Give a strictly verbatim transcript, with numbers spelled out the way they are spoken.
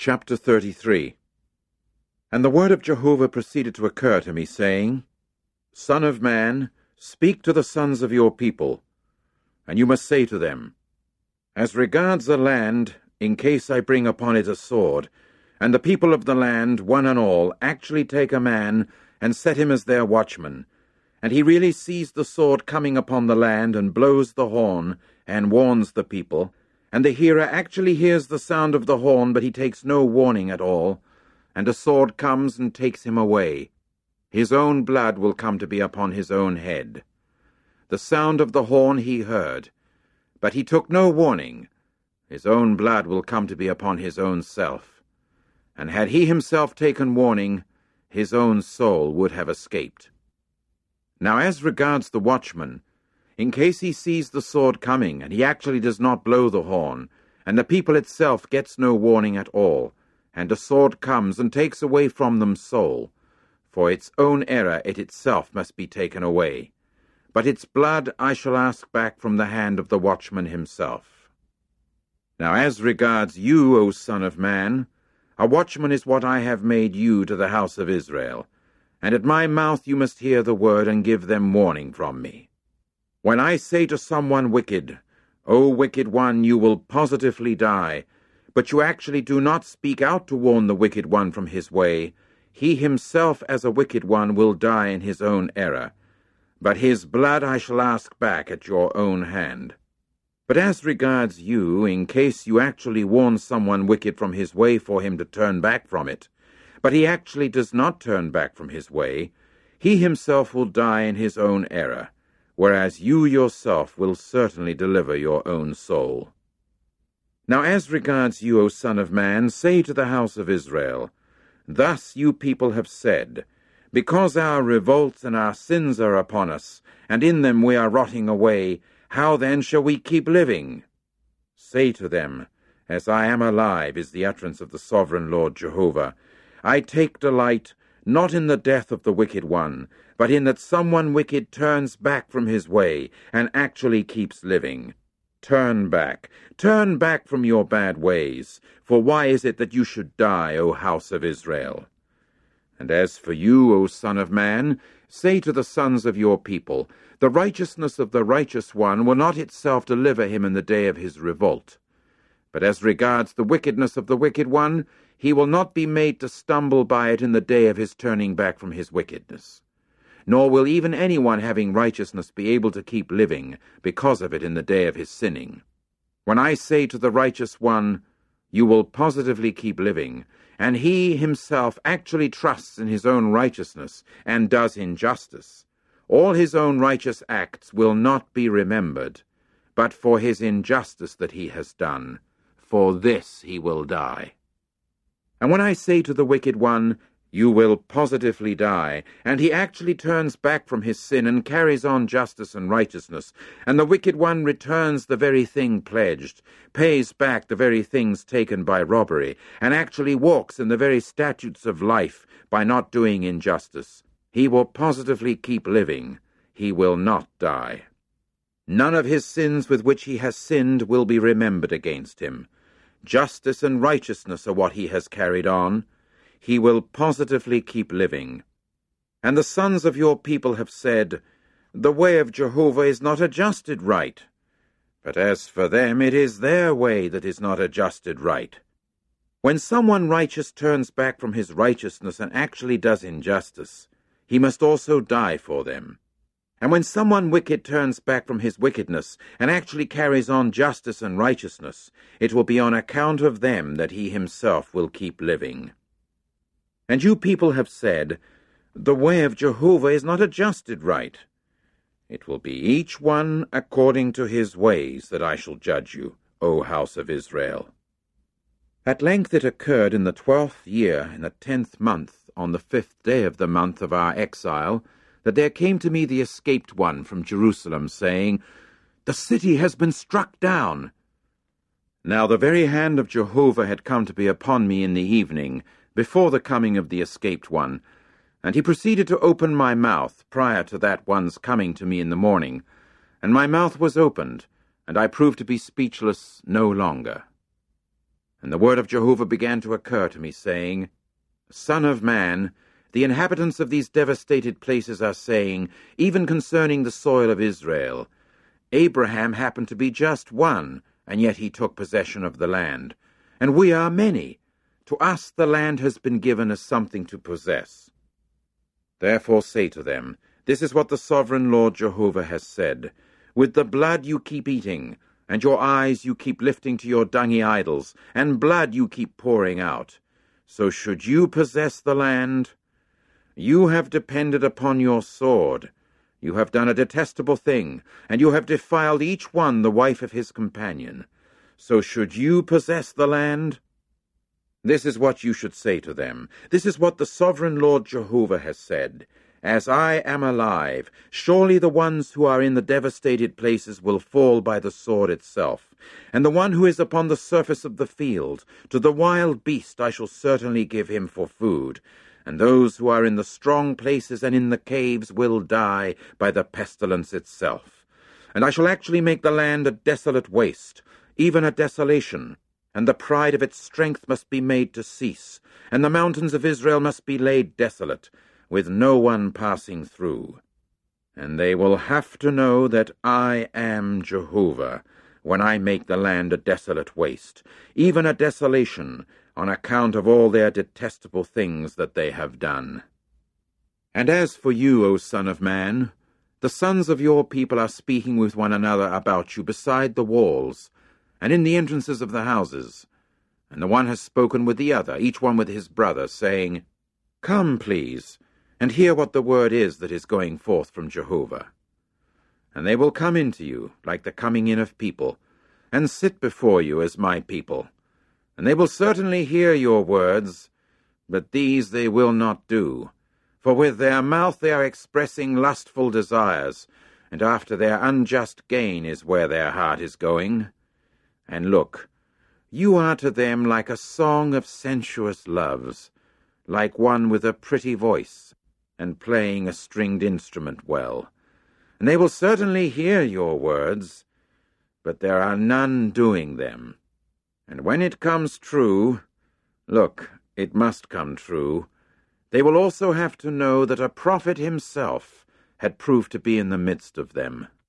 Chapter thirty-three. And the word of Jehovah proceeded to occur to me, saying, Son of man, speak to the sons of your people, and you must say to them, As regards the land, in case I bring upon it a sword, and the people of the land, one and all, actually take a man and set him as their watchman, and he really sees the sword coming upon the land and blows the horn and warns the people, and the hearer actually hears the sound of the horn, but he takes no warning at all, and a sword comes and takes him away. His own blood will come to be upon his own head. The sound of the horn he heard, but he took no warning. His own blood will come to be upon his own self. And had he himself taken warning, his own soul would have escaped. Now as regards the watchman, in case he sees the sword coming, and he actually does not blow the horn, and the people itself gets no warning at all, and a sword comes and takes away from them soul, for its own error it itself must be taken away. But its blood I shall ask back from the hand of the watchman himself. Now as regards you, O son of man, a watchman is what I have made you to the house of Israel, and at my mouth you must hear the word and give them warning from me. When I say to someone wicked, O wicked one, you will positively die, but you actually do not speak out to warn the wicked one from his way, he himself as a wicked one will die in his own error, but his blood I shall ask back at your own hand. But as regards you, in case you actually warn someone wicked from his way for him to turn back from it, but he actually does not turn back from his way, he himself will die in his own error, whereas you yourself will certainly deliver your own soul. Now as regards you, O son of man, say to the house of Israel, Thus you people have said, Because our revolts and our sins are upon us, and in them we are rotting away, how then shall we keep living? Say to them, As I am alive is the utterance of the sovereign Lord Jehovah, I take delight not in the death of the wicked one, but in that someone wicked turns back from his way and actually keeps living. Turn back, turn back from your bad ways, for why is it that you should die, O house of Israel? And as for you, O son of man, say to the sons of your people, The righteousness of the righteous one will not itself deliver him in the day of his revolt. But as regards the wickedness of the wicked one, he will not be made to stumble by it in the day of his turning back from his wickedness. Nor will even anyone having righteousness be able to keep living because of it in the day of his sinning. When I say to the righteous one, You will positively keep living, and he himself actually trusts in his own righteousness and does injustice, all his own righteous acts will not be remembered, but for his injustice that he has done, for this he will die. And when I say to the wicked one, You will positively die, and he actually turns back from his sin and carries on justice and righteousness, and the wicked one returns the very thing pledged, pays back the very things taken by robbery, and actually walks in the very statutes of life by not doing injustice, he will positively keep living, he will not die. None of his sins with which he has sinned will be remembered against him. Justice and righteousness are what he has carried on. He will positively keep living. And the sons of your people have said, The way of Jehovah is not adjusted right. But as for them, it is their way that is not adjusted right. When someone righteous turns back from his righteousness and actually does injustice, he must also die for them. And when someone wicked turns back from his wickedness and actually carries on justice and righteousness, it will be on account of them that he himself will keep living. And you people have said, The way of Jehovah is not adjusted right. It will be each one according to his ways that I shall judge you, O house of Israel. At length it occurred in the twelfth year, in the tenth month, on the fifth day of the month of our exile, that there came to me the escaped one from Jerusalem, saying, The city has been struck down. Now the very hand of Jehovah had come to be upon me in the evening, before the coming of the escaped one, and he proceeded to open my mouth prior to that one's coming to me in the morning, and my mouth was opened, and I proved to be speechless no longer. And the word of Jehovah began to occur to me, saying, Son of man, the inhabitants of these devastated places are saying, even concerning the soil of Israel, Abraham happened to be just one, and yet he took possession of the land. And we are many. To us the land has been given as something to possess. Therefore say to them, This is what the sovereign Lord Jehovah has said. With the blood you keep eating, and your eyes you keep lifting to your dungy idols, and blood you keep pouring out. So should you possess the land? You have depended upon your sword. You have done a detestable thing, and you have defiled each one the wife of his companion. So should you possess the land? This is what you should say to them. This is what the sovereign Lord Jehovah has said. As I am alive, surely the ones who are in the devastated places will fall by the sword itself. And the one who is upon the surface of the field, to the wild beast I shall certainly give him for food. And those who are in the strong places and in the caves will die by the pestilence itself. And I shall actually make the land a desolate waste, even a desolation, and the pride of its strength must be made to cease, and the mountains of Israel must be laid desolate, with no one passing through. And they will have to know that I am Jehovah, when I make the land a desolate waste, even a desolation, on account of all their detestable things that they have done. And as for you, O Son of Man, the sons of your people are speaking with one another about you beside the walls, and in the entrances of the houses. And the one has spoken with the other, each one with his brother, saying, Come, please, and hear what the word is that is going forth from Jehovah. And they will come into you, like the coming in of people, and sit before you as my people. And they will certainly hear your words, but these they will not do. For with their mouth they are expressing lustful desires, and after their unjust gain is where their heart is going. And look, you are to them like a song of sensuous loves, like one with a pretty voice, and playing a stringed instrument well. And they will certainly hear your words, but there are none doing them. And when it comes true, look, it must come true, they will also have to know that a prophet himself had proved to be in the midst of them.